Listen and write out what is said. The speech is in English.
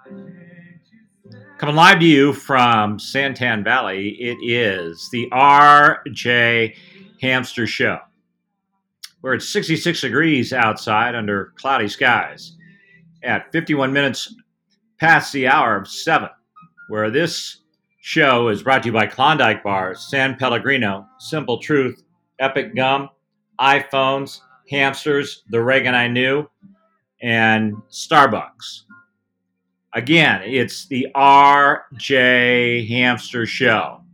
Coming live to you from Santan Valley, it is the RJ Hamster Show. Where it's 66 degrees outside under cloudy skies at 51 minutes past the hour of 7, where this show is brought to you by Klondike Bars, San Pellegrino, Simple Truth, Epic Gum, iPhones, Hamsters, The Reagan I Knew, and Starbucks. Again, it's the RJ Hamster Show.